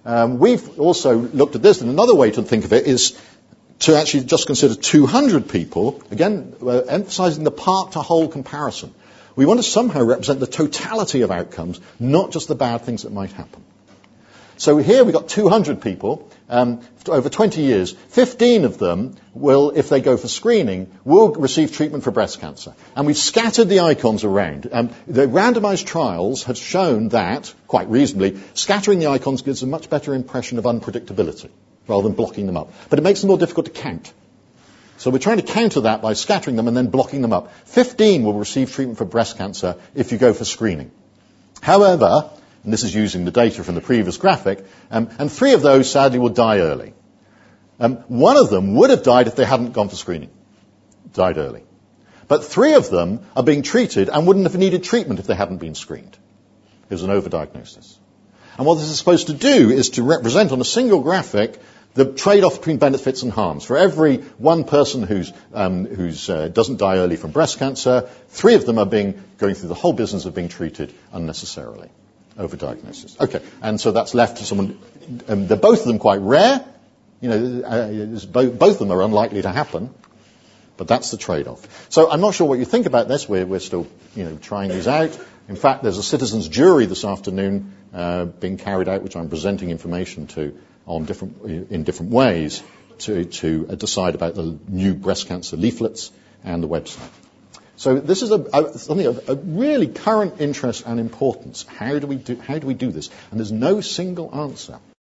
We've also looked at this, and another way to think of it is to actually just consider 200 people, again, emphasizing the part-to-whole comparison. We want to somehow represent the totality of outcomes, not just the bad things that might happen. So here we've got 200 people over 20 years. 15 of them will, if they go for screening, will receive treatment for breast cancer. And we've scattered the icons around. The randomized trials have shown that, quite reasonably, scattering the icons gives a much better impression of unpredictability rather than blocking them up. But it makes them more difficult to count. So we're trying to counter that by scattering them and then blocking them up. 15 will receive treatment for breast cancer if you go for screening. However, and this is using the data from the previous graphic, and 3 of those sadly will die early. 1 of them would have died if they hadn't gone for screening, died early. But 3 of them are being treated and wouldn't have needed treatment if they hadn't been screened. It was an overdiagnosis. And what this is supposed to do is to represent on a single graphic the trade-off between benefits and harms. For every 1 person who's doesn't die early from breast cancer, 3 of them are going through the whole business of being treated unnecessarily. Overdiagnosis. Okay, and so that's left to someone. They're both of them quite rare. Both of them are unlikely to happen, but that's the trade-off. So I'm not sure what you think about this. We're still, trying these out. In fact, there's a citizens' jury this afternoon being carried out, which I'm presenting information to in different ways to decide about the new breast cancer leaflets and the website. So this is something of a really current interest and importance. How do we do this? And there's no single answer.